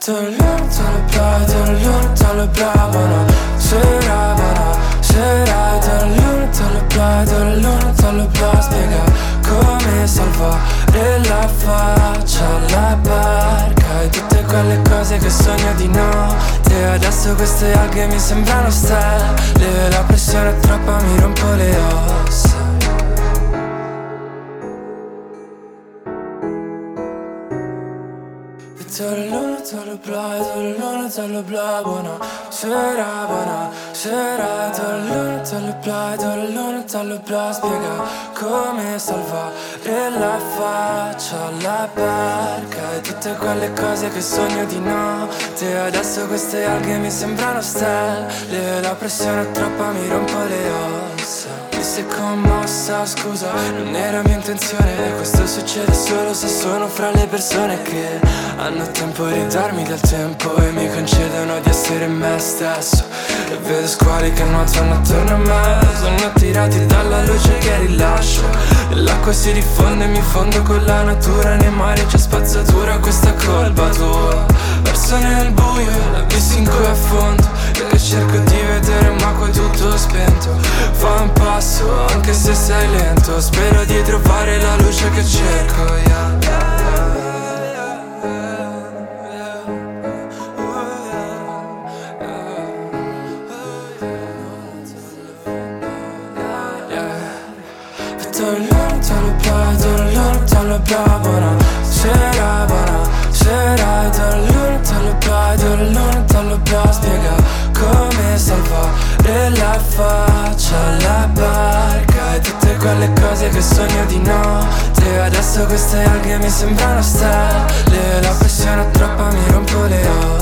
Spiega come salvare la faccia alla barca e tutte quelle cose che sogno di notte. Adesso queste alghe mi sembrano stelle, la pressione è troppa, mi rompo le ossa. Buona sera, spiega come salvare la faccia alla barca e tutte quelle cose che sogno di notte. Adesso queste alghe mi sembrano stelle, la pressione è troppa, mi rompo le ossa. Mi sei commossa, scusa, non era mia intenzione. Questo succede solo se sono fra le persone che hanno tempo di darmi del tempo e mi concedono di essere me stesso. E vedo squali che nuotano attorno a me, sono attirati dalla luce che rilascio e l'acqua si diffonde e mi fondo con la natura. Nei mari c'è spazzatura, questa è colpa tua. Perso nel buio, l'abissi in cui affondo e cerco di vedere ma qua è tutto spento. Fa un passo anche se sei lento, spero di trovare la luce che cerco, yeah. Buona sera, spiega come salvare la faccia alla barca e tutte quelle cose che sogno di notte. Adesso queste alghe mi sembrano stelle, la pressione è troppa, mi rompo le ossa.